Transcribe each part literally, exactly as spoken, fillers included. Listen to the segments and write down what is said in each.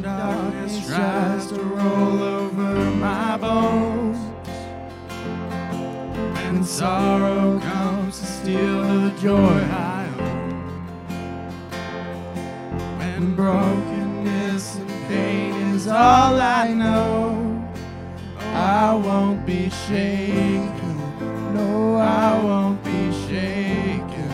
darkness tries to roll over my bones, when sorrow comes to steal the joy I own, when brokenness and pain is all I know, I won't be shaken, no, I won't be shaken.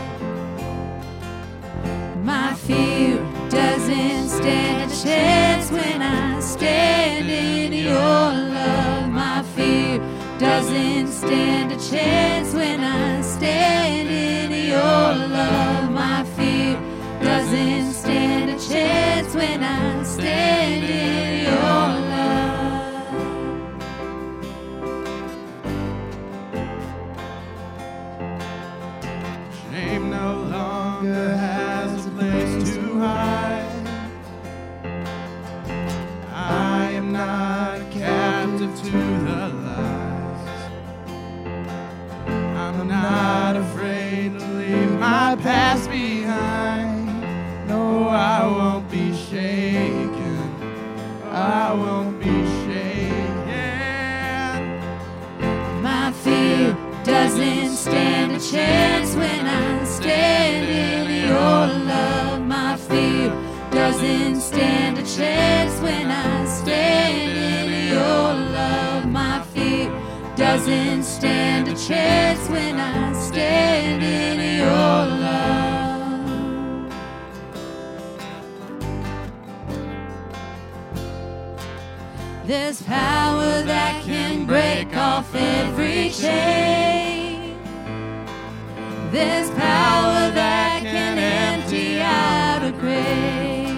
My fear doesn't stand a chance when I stand in your love. My fear doesn't stand a chance when I stand in your love. My fear doesn't stand a chance when I stand in your love. Shame no longer has a place to hide. I am not a captive to the lies. I'm not afraid to leave my past behind. No, I won't be shaken. I won't be shaken. My fear doesn't stand a chance when I stand in your love. My fear doesn't stand a chance when I stand in your love. My fear doesn't stand a chance when I stand in your love. There's power that can break off every chain. There's power that can empty out a grave.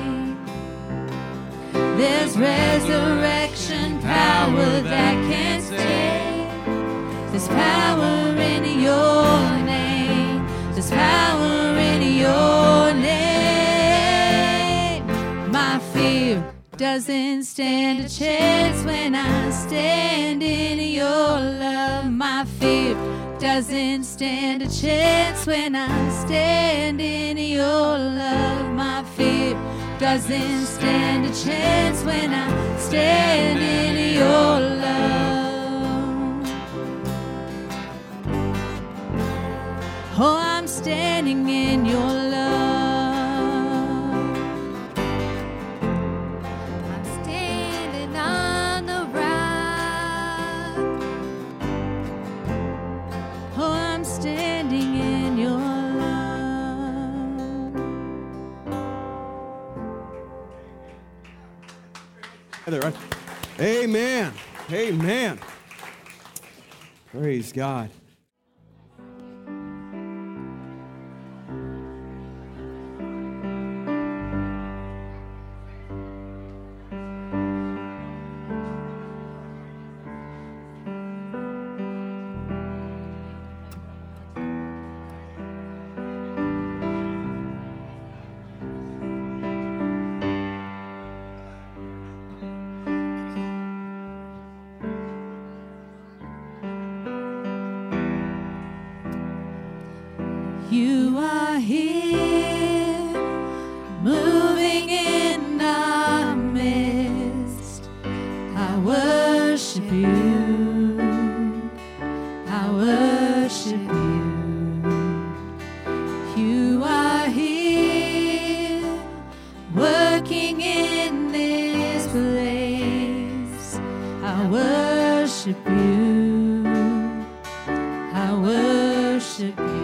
There's resurrection power that can stay. There's power in your name. There's power in your name. My fear doesn't stand a chance when I stand in your love. My fear doesn't stand a chance when I stand in your love. My fear doesn't stand a chance when I stand in your love. Oh, I'm standing in your love. I'm standing on the rock. Oh, I'm standing in your love. Right. Amen. Amen. Praise God. You are here, moving in our midst. I worship you, I worship you. You are here, working in this place. I worship you, I worship you.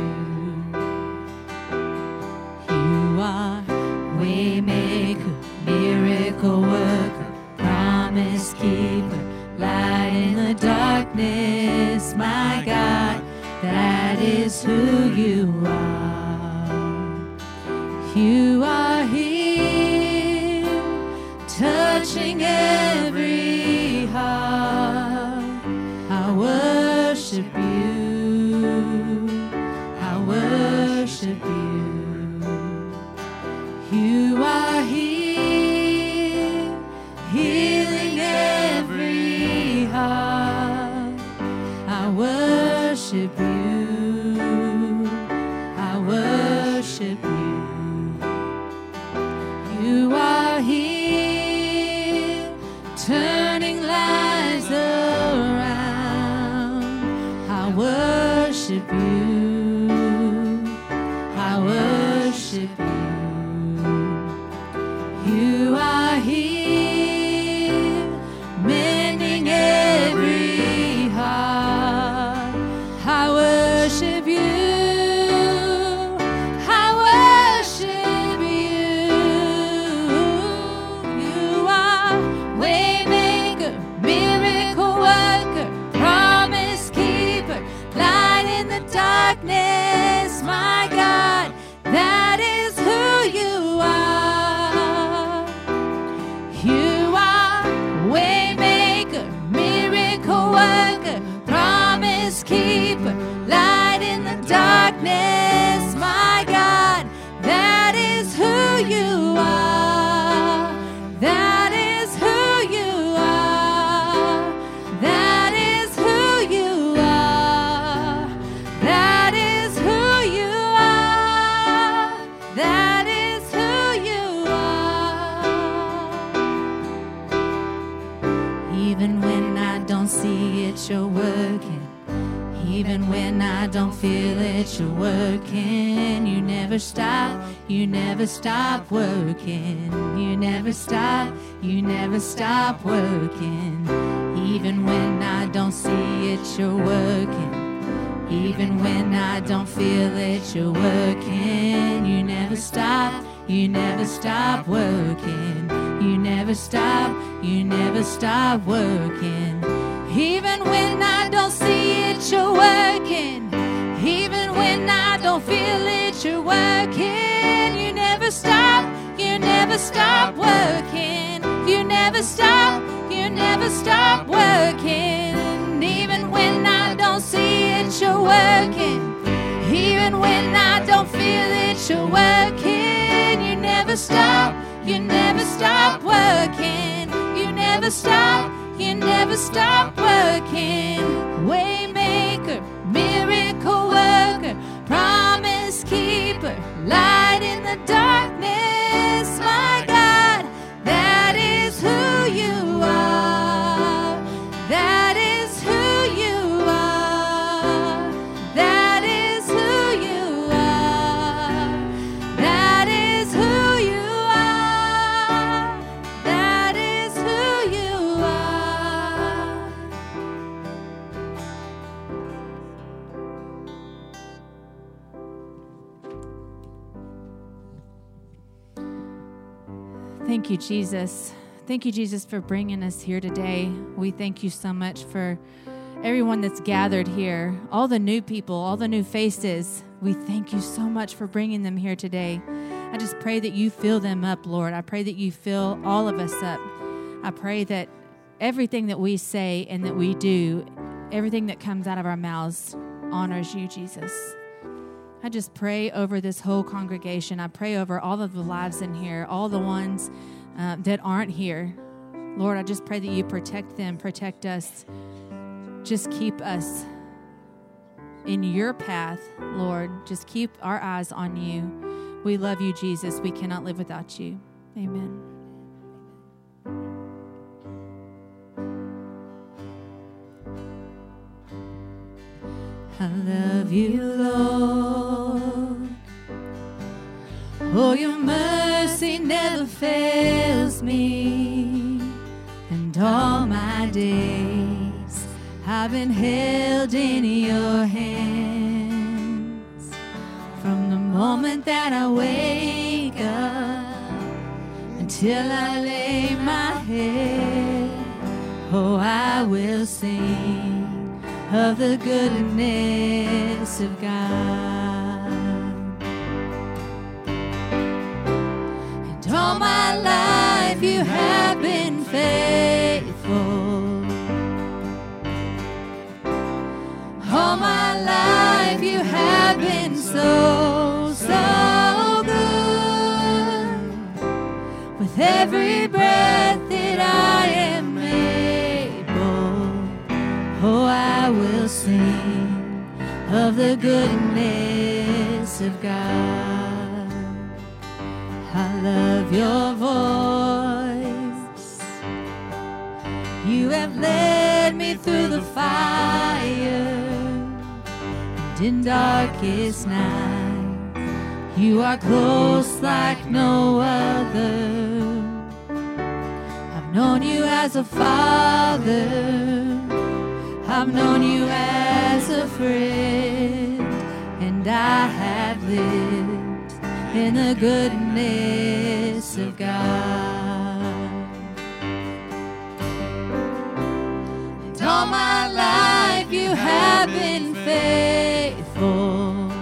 Waymaker, miracle worker, promise keeper, light in the darkness, my God, that is who you are. You are here, touching every heart. I worship you, I worship you. You are here, healing every heart. I worship you, I worship you. You are here, worship you. I worship you. You are here, mending every heart. I worship you. I worship you. You are waymaker, miracle worker, promise keeper, light in the darkness. My God, that is who you are. You are waymaker, miracle worker, promise keeper, light in the darkness. My God, that is who you are. That is who you are. That is who you are. That is who you are. That is who you are. Even when I don't see it, you're working. Even when I don't feel it, you're working. You never stop, you never stop working. You never stop, you never stop working. Even when I don't see it, you're working. Even when I don't feel it, you're working. You never stop, you never stop working. You never stop, you never stop working. Even when I don't see it, you're working. Even when I don't feel it, you're working. You never stop, you never stop working. You never stop, you never stop working. Even when I don't see it, you're working. Even when I don't feel it, you're working. You never stop, you never stop working. You never stop, you never stop working. Waymaker, miracle worker, promise keeper, light in the darkness. My God, that is who you are. That is who you are. That is who you are. That is who you are. That is who you are. Thank you, Jesus. Thank you, Jesus, for bringing us here today. We thank you so much for everyone that's gathered here, all the new people, all the new faces. We thank you so much for bringing them here today. I just pray that you fill them up, Lord. I pray that you fill all of us up. I pray that everything that we say and that we do, everything that comes out of our mouths honors you, Jesus. I just pray over this whole congregation. I pray over all of the lives in here, all the ones uh, that aren't here. Lord, I just pray that you protect them, protect us. Just keep us in your path, Lord. Just keep our eyes on you. We love you, Jesus. We cannot live without you. Amen. I love you, Lord. Oh, your mercy never fails me. And all my days I've been held in your hands. From the moment that I wake up until I lay my head, oh, I will sing of the goodness of God. And all my life you have been faithful. All my life you have been so, so good. With every breath that I am able, oh, I will sing of the goodness of God. I love your voice. You have led me through the fire and in darkest night, you are close like no other. I've known you as a father, I've known you as a friend, and I have lived in the goodness of God. And all my life you have been faithful.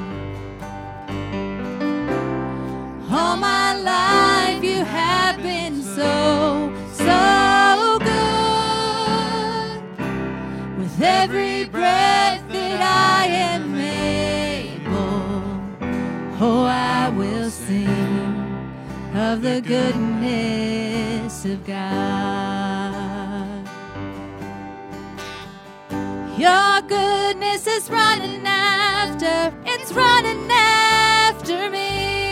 All my life you have been so, so good. With every breath that I am able, oh, I will sing of the goodness of God. Your goodness is running after, it's running after me.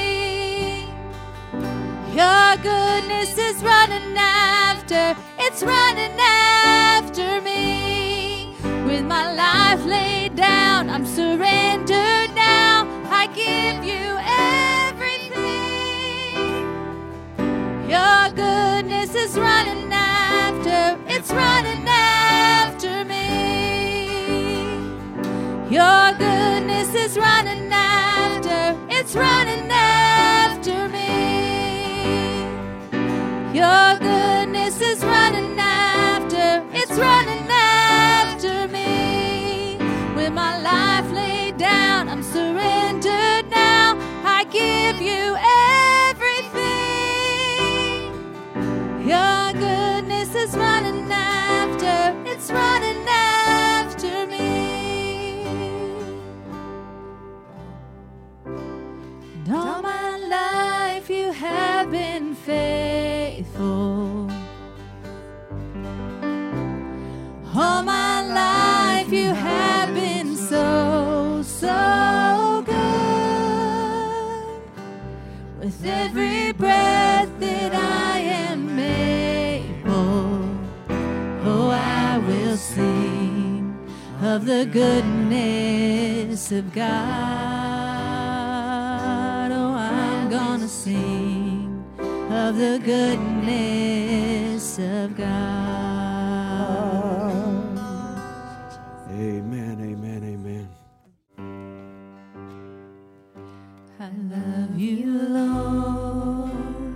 Your goodness is running after, it's running after me. With my life laid down, I'm surrendered now. I give you everything. Your goodness is running after, it's running after me. Your goodness is running after, it's running after me. Your goodness is running after, it's running after me. With my life laid down, I'm surrendered now. I give you everything. Your goodness is running after, it's running after me. And all my life you have been faithful. All my life you have been so, so good. With every breath that I am able, oh, I will sing of the goodness of God. Oh, I'm gonna sing of the goodness of God. Amen, amen, amen. I love you, Lord.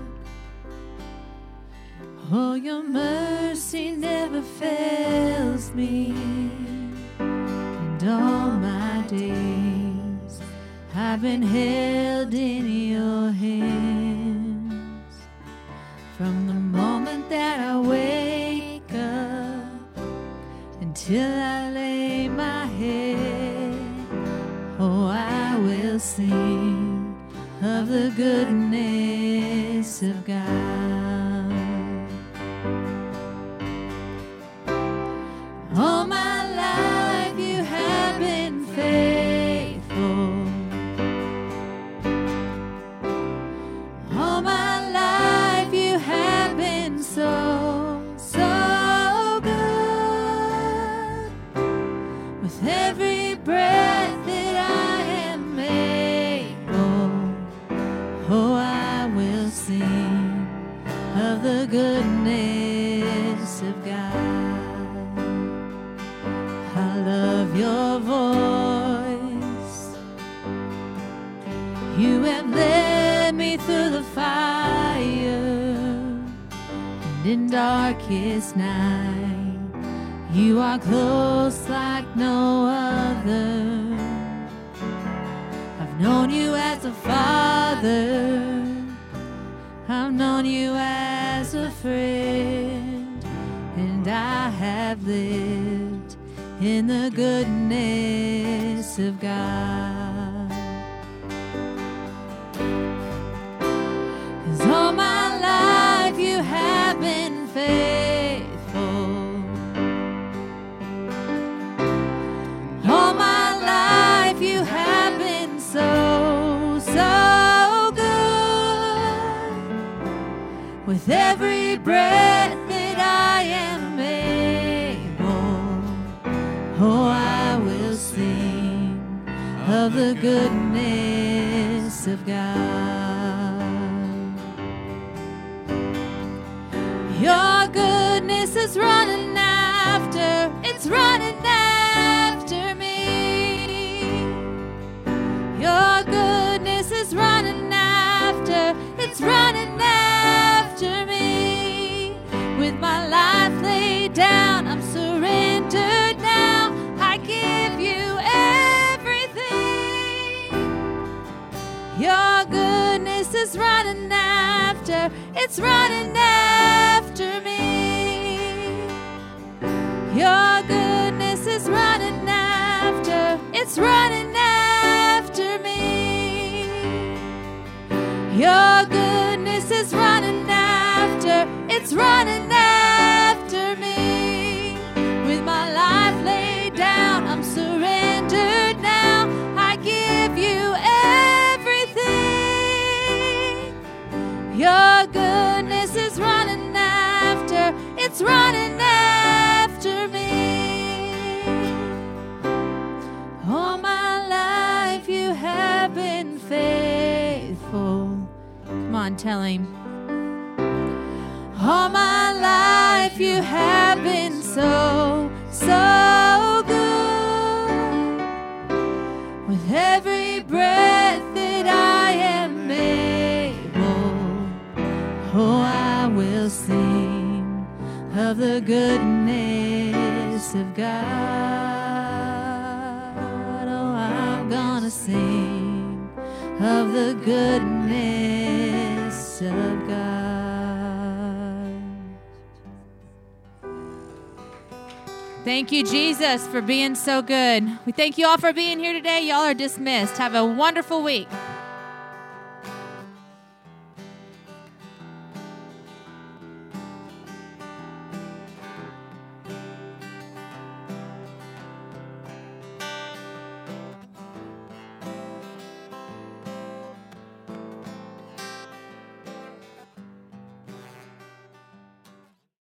Oh, your mercy never fails me. And all my days I've been held in your hands. From the moment that I wake up until I lay my head, oh, I will sing of the goodness of God. All my life you have been faithful. All my life you have been so, so good. With every breath that I am able, oh, I will sing of the goodness of God. I love your voice. You have led me through the fire, and in darkest night, you are close like no other. I've known you as a father, I've known you as a friend, and I have lived in the goodness of God. 'Cause all my life you have been faithful. All my life you have been so, so good. With every breath that I am able, oh, I will sing of the goodness of God. Your goodness is running after, it's running after me. Your goodness is running after, it's running after me. With my life laid down, I'm surrendered now. I give you everything. Your goodness is running after, it's running after me. Your goodness is running after, it's running after me. Your goodness is running after, it's running after me. With my life laid down, I'm surrendered now. I give you everything. Your goodness is running after, it's running after me. All my life you have been faithful. Come on, tell him. All my life you have been so, so good. With every breath that I am able, oh, I will sing of the goodness of God. Oh, I'm gonna sing of the goodness of God. Thank you, Jesus, for being so good. We thank you all for being here today. Y'all are dismissed. Have a wonderful week.